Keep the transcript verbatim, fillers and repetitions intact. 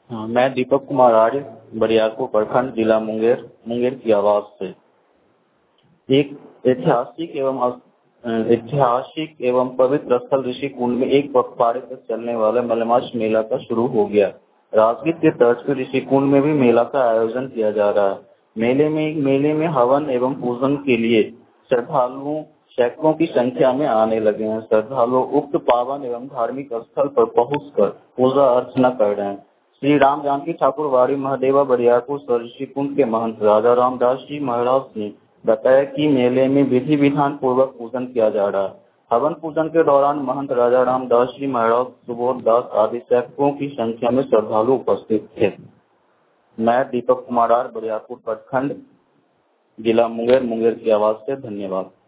हाँ, मैं दीपक कुमार आर्य, बरियारपुर प्रखंड, जिला मुंगेर मुंगेर की आवाज से। एक ऐतिहासिक एवं ऐतिहासिक एवं पवित्र स्थल ऋषिकुंड में एक पखवाड़े तक चलने वाला मलमास मेला का शुरू हो गया। राजगीर के तर्ज पर ऋषिकुंड में भी मेला का आयोजन किया जा रहा है। मेले में मेले में हवन एवं पूजन के लिए श्रद्धालुओं सैकड़ों की संख्या में आने लगे हैं। श्रद्धालु उक्त पावन एवं धार्मिक स्थल पर पहुंचकर पूजा अर्चना कर रहे हैं। श्री राम जानकी ठाकुर वाड़ी महादेवा बरियारपुर ऋषिकुंड के महंत राजा रामदास जी महाराज ने बताया कि मेले में विधि विधान पूर्वक पूजन किया जा रहा है। हवन पूजन के दौरान महंत राजा रामदास जी महाराज, सुबोध दास आदि सैकड़ों की संख्या में श्रद्धालु उपस्थित थे। मैं दीपक कुमार, बरियारपुर प्रखंड, जिला मुंगेर मुंगेर की आवाज से। धन्यवाद।